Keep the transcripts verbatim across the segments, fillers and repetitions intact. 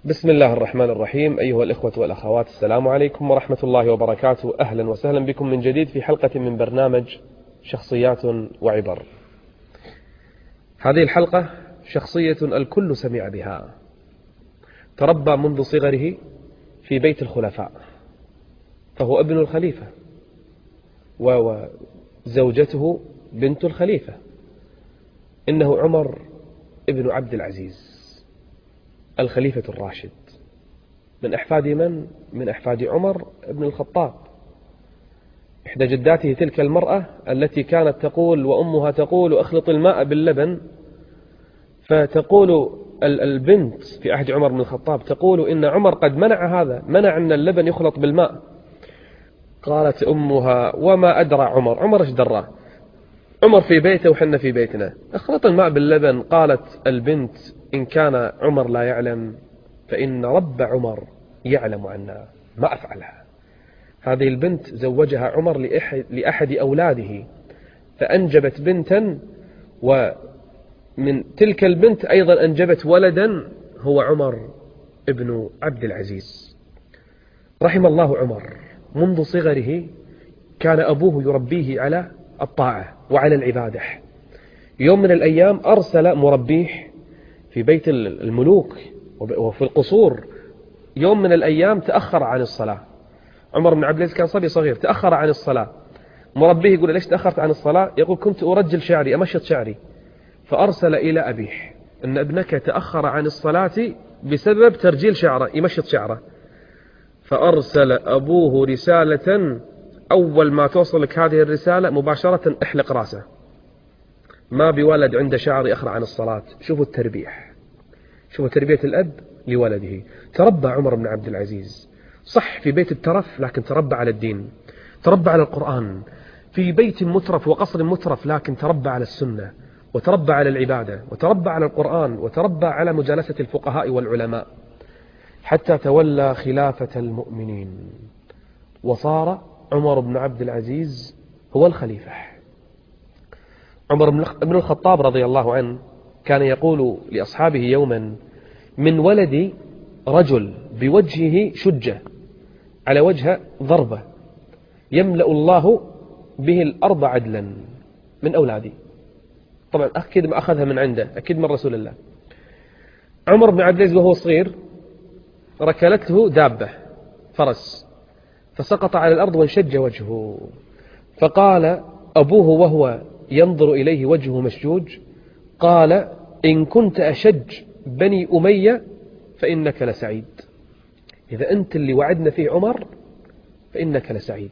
بسم الله الرحمن الرحيم. أيها الإخوة والأخوات، السلام عليكم ورحمة الله وبركاته. أهلا وسهلا بكم من جديد في حلقة من برنامج شخصيات وعبر. هذه الحلقة شخصية الكل سمع بها، تربى منذ صغره في بيت الخلفاء، فهو ابن الخليفة وزوجته بنت الخليفة، إنه عمر ابن عبد العزيز الخليفة الراشد، من أحفاد من؟ من أحفاد عمر بن الخطاب. إحدى جداته تلك المرأة التي كانت تقول وأمها تقول أخلط الماء باللبن، فتقول البنت في عهد عمر بن الخطاب تقول إن عمر قد منع هذا، منع أن اللبن يخلط بالماء. قالت أمها وما أدرى عمر، عمر إيش دراه؟ عمر في بيته وحنا في بيتنا، اخلط الماء باللبن. قالت البنت إن كان عمر لا يعلم فإن رب عمر يعلم عنا ما أفعلها. هذه البنت زوجها عمر لأحد, لأحد أولاده، فأنجبت بنتا، ومن تلك البنت أيضا أنجبت ولدا هو عمر ابن عبد العزيز. رحم الله عمر، منذ صغره كان أبوه يربيه على الطاعة وعلى العبادة. يوم من الأيام أرسل مربيه في بيت الملوك وفي القصور، يوم من الأيام تأخر عن الصلاة. عمر بن عبد العزيز كان صبي صغير، تأخر عن الصلاة. مربيه يقول ليش تأخرت عن الصلاة؟ يقول كنت أرجل شعري، أمشط شعري. فأرسل إلى أبيه أن ابنك تأخر عن الصلاة بسبب ترجيل شعره، يمشط شعره. فأرسل أبوه رسالة، أول ما توصلك هذه الرسالة مباشرة احلق راسه، ما بولد عنده شعر يأخر عن الصلاة. شوفوا التربية، شوفوا تربية الأب لولده. تربى عمر بن عبد العزيز صح في بيت الترف، لكن تربى على الدين، تربى على القرآن. في بيت مترف وقصر مترف، لكن تربى على السنة، وتربى على العبادة، وتربى على القرآن، وتربى على مجالسة الفقهاء والعلماء، حتى تولى خلافة المؤمنين، وصار عمر بن عبد العزيز هو الخليفة. عمر بن الخطاب رضي الله عنه كان يقول لأصحابه يوما: من ولدي رجل بوجهه شجة، على وجه ضربة، يملأ الله به الأرض عدلا. من أولادي، طبعا أكيد ما أخذها من عنده، أكيد من رسول الله. عمر بن عبد العزيز وهو صغير ركلته دابة فرس، فسقط على الأرض وانشج وجهه. فقال أبوه وهو ينظر إليه وجهه مشجوج، قال: إن كنت أشج بني أمية فإنك لسعيد. إذا أنت اللي وعدنا فيه عمر فإنك لسعيد.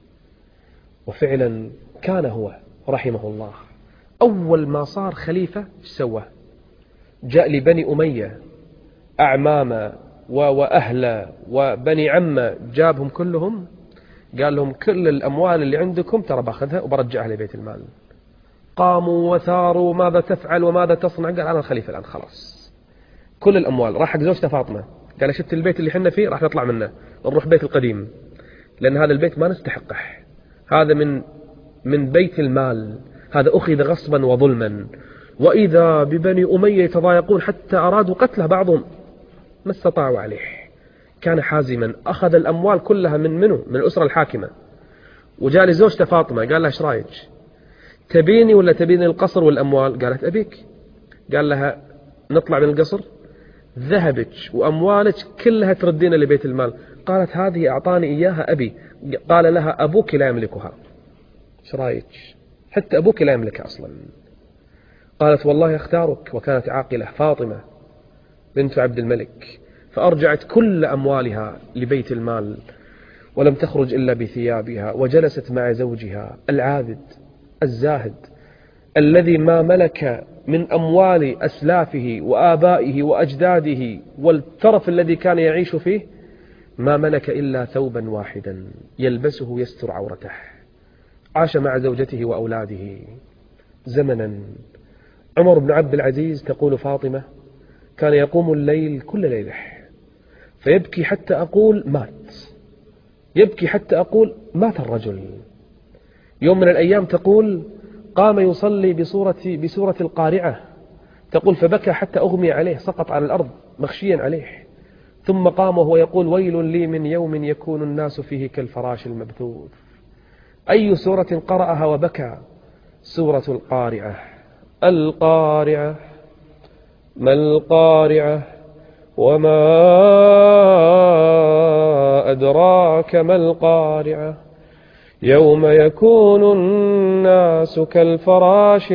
وفعلا كان هو رحمه الله أول ما صار خليفة سوى، جاء لبني أمية أعمامة وأهل وبني عمة، جابهم كلهم، قال لهم كل الأموال اللي عندكم ترى باخذها وبرجعها لبيت المال. قاموا وثاروا ماذا تفعل وماذا تصنع؟ قال أنا الخليفة الآن خلاص، كل الأموال. راح حق زوجته فاطمة، قال شفت البيت اللي حنا فيه راح نطلع منه نروح بيت القديم، لأن هذا البيت ما نستحقه، هذا من من بيت المال، هذا أخذ غصبا وظلما. وإذا ببني أمية يتضايقون حتى أرادوا قتله بعضهم، ما استطاعوا عليه. كان حازما، أخذ الأموال كلها من منه، من الأسرة الحاكمة، وجاء لزوجته فاطمة قال لها ايش رايك؟ تبيني ولا تبيني القصر والأموال؟ قالت أبيك. قال لها نطلع من القصر، ذهبك وأموالك كلها تردين لبيت المال. قالت هذه أعطاني إياها أبي. قال لها أبوك لا يملكها، ايش رايك؟ حتى أبوك لا يملكها أصلا. قالت والله اختارك. وكانت عاقلة فاطمة بنت عبد الملك، فأرجعت كل أموالها لبيت المال، ولم تخرج إلا بثيابها، وجلست مع زوجها العابد الزاهد الذي ما ملك من أموال أسلافه وآبائه وأجداده والترف الذي كان يعيش فيه، ما ملك إلا ثوبا واحدا يلبسه يستر عورته. عاش مع زوجته وأولاده زمنا. عمر بن عبد العزيز تقول فاطمة كان يقوم الليل كل ليلة فيبكي حتى أقول مات، يبكي حتى أقول مات الرجل. يوم من الأيام تقول قام يصلي بصورة, بصورة القارعة، تقول فبكى حتى أغمي عليه، سقط على الأرض مخشيا عليه. ثم قام وهو يقول ويل لي من يوم يكون الناس فيه كالفراش المبثوث. أي سورة قرأها وبكى؟ سورة القارعة. القارعة ما القارعة وما أدراك ما القارعة يوم يكون الناس كالفراش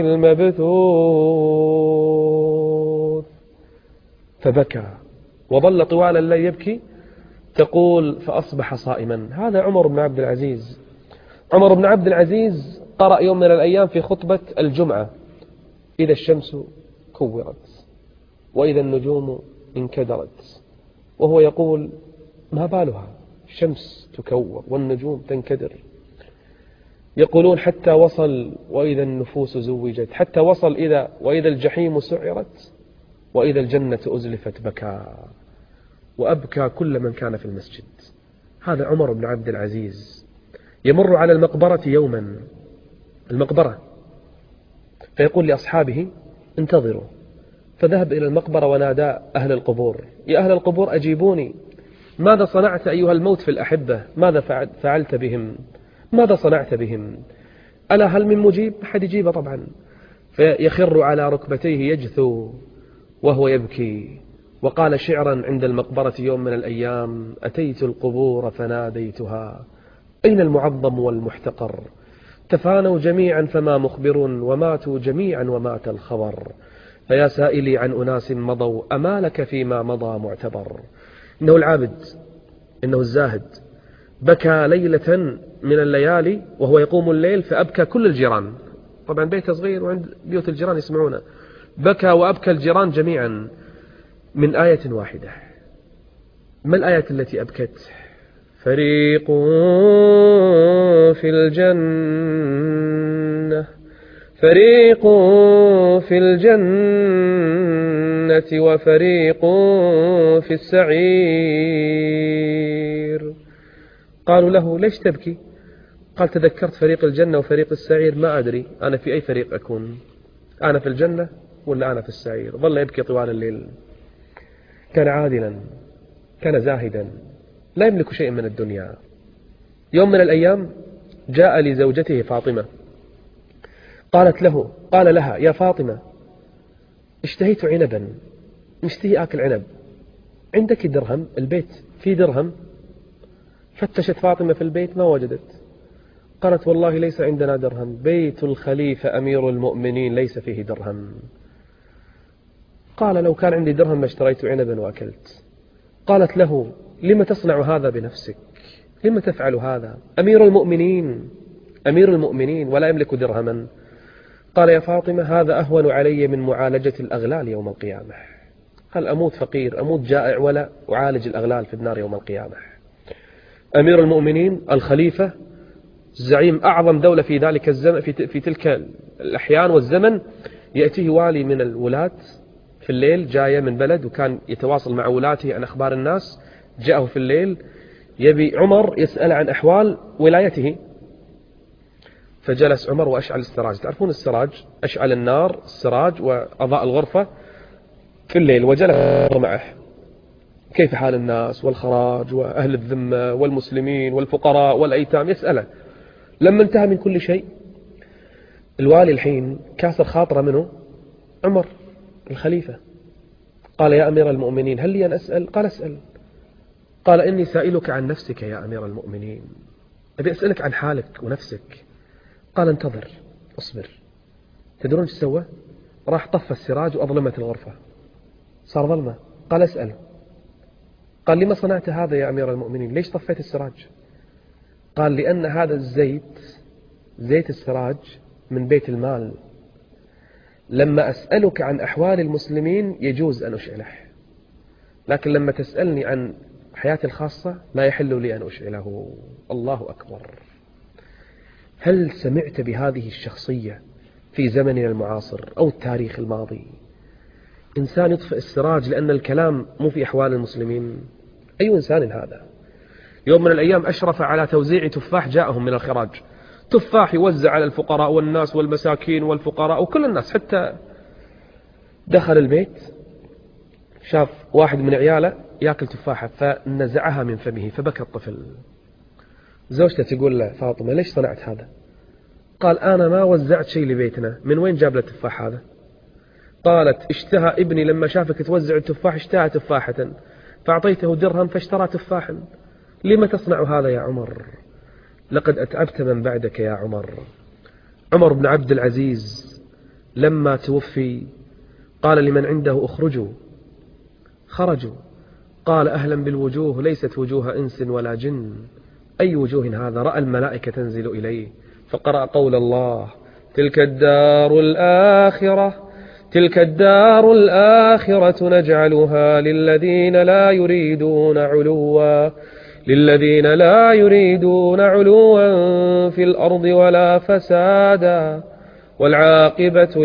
المبثوث. فبكى وظل طوال الليل يبكي. تقول فأصبح صائما. هذا عمر بن عبد العزيز. عمر بن عبد العزيز قرأ يوم من الأيام في خطبة الجمعة إذا الشمس كورت وإذا النجوم انكدرت، وهو يقول ما بالها الشمس تكور والنجوم تنكدر. يقولون حتى وصل وإذا النفوس زوجت، حتى وصل إذا وإذا الجحيم سعرت وإذا الجنة أزلفت. بكى وأبكى كل من كان في المسجد. هذا عمر بن عبد العزيز يمر على المقبرة يوما، المقبرة، فيقول لأصحابه انتظروا. فذهب إلى المقبرة ونادى أهل القبور يا أهل القبور أجيبوني، ماذا صنعت أيها الموت في الأحبة؟ ماذا فعلت بهم؟ ماذا صنعت بهم؟ ألا هل من مجيب؟ أحد يجيبه طبعا. فيخر على ركبتيه يجثو وهو يبكي. وقال شعرا عند المقبرة يوم من الأيام أتيت القبور فناديتها أين المعظم والمحتقر؟ تفانوا جميعا فما مخبر وماتوا جميعا ومات الخبر. فيا سائلي عن أناس مضوا أما لك فيما مضى معتبر. إنه العابد، إنه الزاهد، بكى ليلة من الليالي وهو يقوم الليل فأبكى كل الجيران. طبعا بيته صغير وعند بيوت الجيران يسمعونه. بكى وأبكى الجيران جميعا من آية واحدة. ما الآية التي أبكت؟ فريق في الجنة فريق في الجنة وفريق في السعير. قالوا له ليش تبكي؟ قال تذكرت فريق الجنة وفريق السعير، ما أدري أنا في أي فريق أكون، أنا في الجنة ولا أنا في السعير. ظل يبكي طوال الليل. كان عادلا، كان زاهدا، لا يملك شيء من الدنيا. يوم من الأيام جاء لزوجته فاطمة قالت له قال لها يا فاطمة اشتهيت عنبا، مشتهي آكل عنب، عندك درهم؟ البيت فيه درهم؟ فتشت فاطمة في البيت ما وجدت. قالت والله ليس عندنا درهم، بيت الخليفة أمير المؤمنين ليس فيه درهم. قال لو كان عندي درهم ما اشتريت عنبا وأكلت. قالت له لما تصنع هذا بنفسك؟ لما تفعل هذا؟ أمير المؤمنين أمير المؤمنين ولا يملك درهما. قال يا فاطمة هذا أهون علي من معالجة الأغلال يوم القيامة. قال أموت فقير أموت جائع ولا أعالج الأغلال في النار يوم القيامة. أمير المؤمنين الخليفة زعيم أعظم دولة في ذلك الزمن، في في تلك الأحيان والزمن، يأتيه والي من الولاة في الليل جاية من بلد وكان يتواصل مع ولاته عن أخبار الناس. جاءه في الليل يبي عمر يسأل عن أحوال ولايته. فجلس عمر وأشعل السراج، تعرفون السراج، أشعل النار السراج وأضاء الغرفة في الليل وجلس معه. كيف حال الناس والخراج وأهل الذمة والمسلمين والفقراء والأيتام، يسأله. لما انتهى من كل شيء الوالي الحين كاسر خاطره منه عمر الخليفة. قال يا أمير المؤمنين هل لي أن أسأل؟ قال اسأل. قال إني سائلك عن نفسك يا أمير المؤمنين، أبي أسألك عن حالك ونفسك. قال انتظر اصبر. تدرون ايش سوى؟ راح طفى السراج وأظلمت الغرفة، صار ظلمة. قال اسأل. قال لما صنعت هذا يا أمير المؤمنين؟ ليش طفيت السراج؟ قال لأن هذا الزيت، زيت السراج، من بيت المال، لما أسألك عن أحوال المسلمين يجوز أن أشعله، لكن لما تسألني عن حياتي الخاصة لا يحل لي أن أشعله. الله أكبر. هل سمعت بهذه الشخصية في زمننا المعاصر أو التاريخ الماضي؟ إنسان يطفئ السراج لأن الكلام مو في أحوال المسلمين. أي إنسان هذا؟ يوم من الأيام أشرف على توزيع تفاح جاءهم من الخراج، تفاح يوزع على الفقراء والناس والمساكين والفقراء وكل الناس. حتى دخل البيت شاف واحد من عياله يأكل تفاحة فنزعها من فمه فبكى الطفل. زوجته تقول له فاطمة ليش صنعت هذا؟ قال أنا ما وزعت شيء لبيتنا، من وين جاب له التفاح هذا؟ قالت اشتهى ابني لما شافك توزع التفاح اشتهى تفاحة فأعطيته درهم فاشترى تفاحا، لما تصنع هذا يا عمر؟ لقد أتعبت من بعدك يا عمر. عمر بن عبد العزيز لما توفي قال لمن عنده اخرجوا، خرجوا، قال أهلا بالوجوه ليست وجوه إنس ولا جن، أي وجوه هذا؟ رأى الملائكة تنزل إليه فقرأ قول الله تلك الدار الآخرة تلك الدار الآخرة نجعلها للذين لا يريدون علوا للذين لا يريدون علوا في الأرض ولا فسادا والعاقبة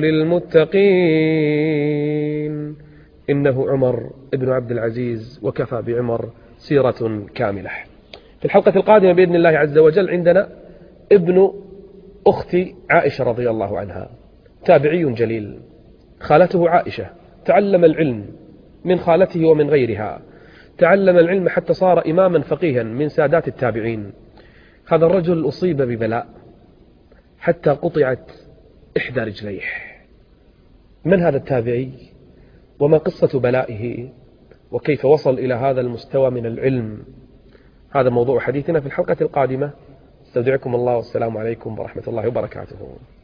للمتقين. إنه عمر ابن عبد العزيز وكفى بعمر سيرة كاملة. في الحلقة القادمة بإذن الله عز وجل عندنا ابن أخت عائشة رضي الله عنها، تابعي جليل، خالته عائشة، تعلم العلم من خالته ومن غيرها، تعلم العلم حتى صار إماما فقيها من سادات التابعين. هذا الرجل أصيب ببلاء حتى قطعت إحدى رجليه. من هذا التابعي وما قصة بلائه وكيف وصل إلى هذا المستوى من العلم؟ هذا موضوع حديثنا في الحلقة القادمة. استودعكم الله والسلام عليكم ورحمة الله وبركاته.